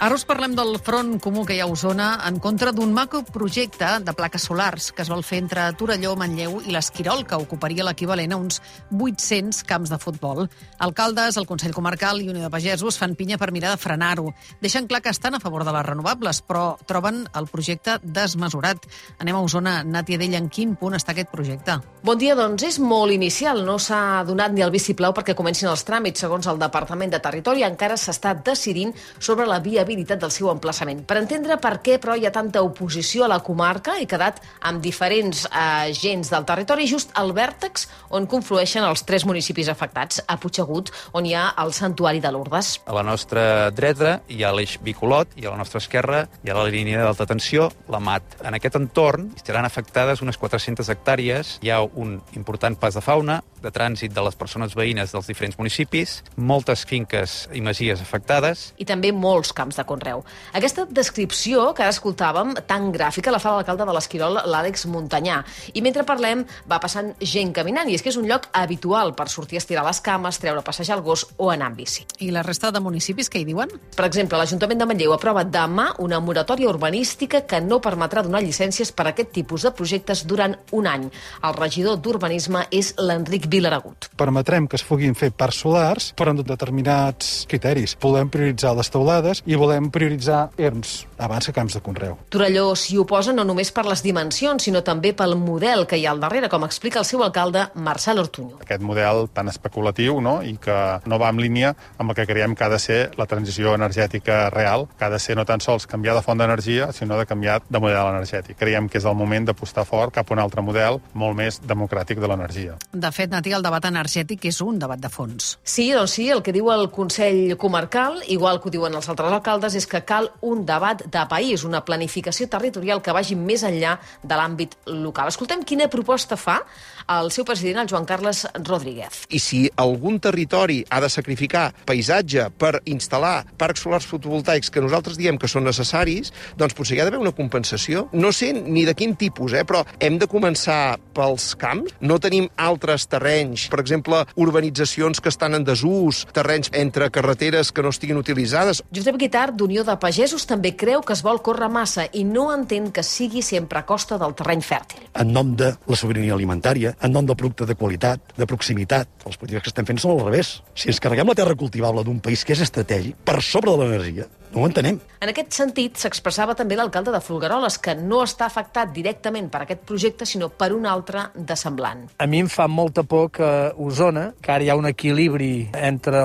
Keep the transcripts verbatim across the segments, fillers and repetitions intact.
Ara us parlem del front comú que hi ha a Osona en contra d'un macroprojecte de plaques solars que es vol fer entre Torelló, Manlleu i l'Esquirol, que ocuparia l'equivalent a uns vuit-cents camps de futbol. Alcaldes, el Consell Comarcal i Unió de Pagesos fan pinya per mirar de frenar-ho. Deixen clar que estan a favor de les renovables, però troben el projecte desmesurat. Anem a Osona. Nàtia Dell, en quin punt està aquest projecte? Bon dia, doncs és molt inicial. No s'ha donat ni el vistiplau perquè comencin els tràmits. Segons el Departament de Territori, encara s'està decidint sobre la viabilitat del seu emplaçament. Per entendre per què, però, hi ha tanta oposició a la comarca, he quedat amb diferents agents del territori just al vèrtex on conflueixen els tres municipis afectats, a Puigsegut, on hi ha el Santuari de Lourdes. A la nostra dreta hi ha l'eix Bicolot i a la nostra esquerra hi ha la línia d'alta tensió, la Mat. En aquest entorn estaran afectades unes quatre-centes hectàrees. Hi ha un important pas de fauna, de trànsit de les persones veïnes dels diferents municipis, moltes finques i masies afectades. I també molts camps de conreu. Aquesta descripció que ara escoltàvem, tan gràfica, la fa l'alcalde de l'Esquirol, l'Àlex Montanyà. I mentre parlem, va passant gent caminant, i és que és un lloc habitual per sortir a estirar les cames, treure a passejar el gos o anar amb bici. I la resta de municipis què hi diuen? Per exemple, l'Ajuntament de Manlleu aprova demà una moratòria urbanística que no permetrà donar llicències per a aquest tipus de projectes durant un any. El regidor d'Urbanisme és l'Enric Vilaragut. Permetrem que es puguin fer parcs solars, però amb determinats criteris. Volem prioritzar les teulades i volem prioritzar erms abans que camps de conreu. Torelló s'hi oposa no només per les dimensions, sinó també pel model que hi ha al darrere, com explica el seu alcalde, Marcel Ortuño. Aquest model tan especulatiu, no?, i que no va en línia amb el que creiem que ha de ser la transició energètica real, que ha de ser no tan sols canviar de font d'energia, sinó de canviar de model energètic. Creiem que és el moment d'apostar fort cap a un altre model molt més democràtic de l'energia. De fet, Nati, el debat energètic és un debat de fons. Sí, doncs sí, el que diu el Consell Comarcal, igual que ho diuen els altres alcaldes, és que cal un debat de país, una planificació territorial que vagi més enllà de l'àmbit local. Escoltem quina proposta fa el seu president, el Joan Carles Rodríguez. I si algun territori ha de sacrificar paisatge per instal·lar parcs solars fotovoltaics que nosaltres diem que són necessaris, doncs potser hi ha d'haver una compensació. No sé ni de quin tipus, eh, però hem de començar pels camps. No tenim altres terrenys, per exemple, urbanitzacions que estan en desús, terrenys entre carreteres que no estiguin utilitzades. Josep Guitart, d'Unió de Pagesos, també creu que es vol córrer massa i no entén que sigui sempre a costa del terreny fèrtil. En nom de la sobirania alimentària, en nom del producte de qualitat, de proximitat, les polítiques que estem fent són al revés. Si ens carreguem la terra cultivable d'un país que és estratègic per sobre de l'energia, no ho entenem. En aquest sentit, s'expressava també l'alcalde de Folgueroles, que no està afectat directament per aquest projecte, sinó per un altre de semblant. A mi em fa molta por que Osona, que ara hi ha un equilibri entre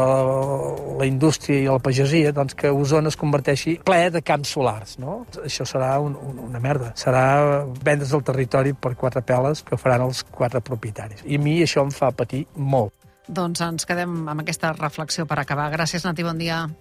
la indústria i la pagesia, doncs que Osona es converteixi ple de camps solars, no? Això serà un, un, una merda. Serà vendre's el territori per quatre peles que faran els quatre propietaris. I a mi això em fa patir molt. Doncs ens quedem amb aquesta reflexió per acabar. Gràcies, Nati, bon dia.